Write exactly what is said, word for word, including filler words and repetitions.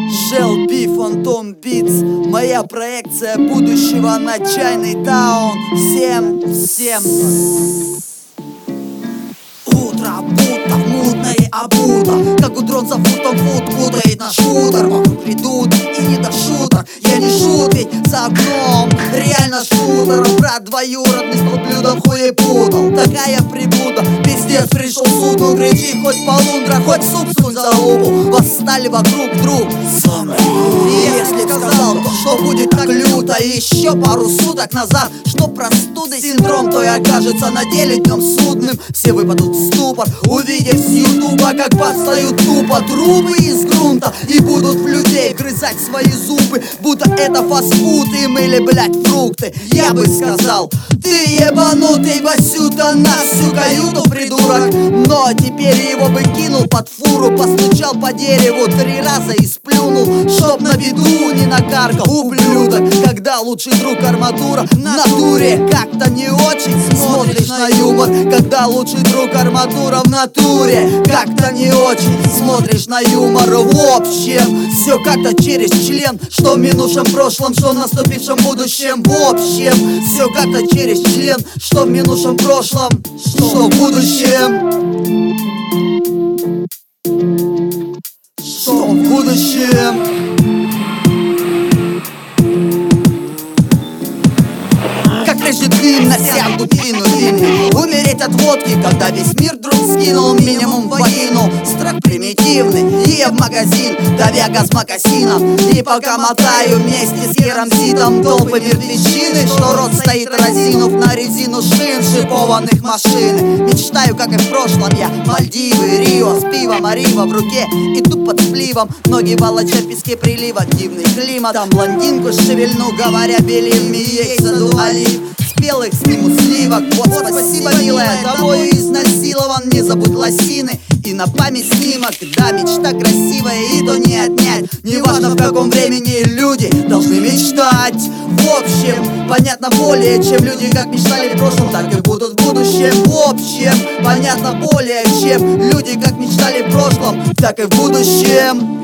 Желби, Фантом Битс, моя проекция будущего на Чайнатаун. Всем, всем утро будто в мутной обута, как у дрон за футом фут путает на шутер. Вокруг придут и не до шутер. Я не шут, ведь за окном реально шутер. Брат двоюродный стал блюдом хуепутал. Такая прибуда, пиздец, пришел суду. Кричи хоть полундра, хоть суп сунь за лбу. Восстали вокруг друг сомбри. Если б сказал, то что будет так люто. И еще пару суток назад, что простуды синдром, то и окажется на деле днем судным. Все выпадут в ступор, увидев с ютуба, как подстают тупо трубы из грунта и будут в людей грызать свои зубы, будто это фастфуд им или, блять, фрукты. Я бы сказал, ты ебанутый, Васюта, на всю каюту, придурок. Но теперь его бы кинул под фуру, постучал по дереву три раза и сплюнул, чтоб на беду не накаркал, ублюдок. Когда лучший друг арматура в натуре, как-то не очень смотришь на юмор. Когда лучший друг арматура в натуре, как-то не очень смотришь на юмор. В общем, все как-то через член, что в минувшем прошлом, что в наступившем будущем. В общем, все как-то через член, что в минувшем прошлом, что в будущем. Что в будущем. Прежде дым на себя дубину вильни. Умереть от водки, когда весь мир вдруг скинул минимум вагину. Страх примитивный, и я в магазин, давя газ мокасином. И пока мотаю вместе с керамзитом толпы мертвечины, что рот стоит разинув на резину шин шипованных машин. Мечтаю, как и в прошлом я, Мальдивы, Рио, с пивом, арива в руке, иду под спливом, ноги волоча в песке прилива. Дивный климат, там блондинку шевельну, говоря белим, ей саду олив. Спелых сниму сливок, вот спасибо, милая, тобою изнасилован. Не забудь лосины и на память снимок. Да, мечта красивая, и то не отнять. Неважно, в каком времени люди должны мечтать. В общем, понятно более, чем люди как мечтали в прошлом, так и будут в будущем. В общем, понятно более, чем люди как мечтали в прошлом, так и в будущем.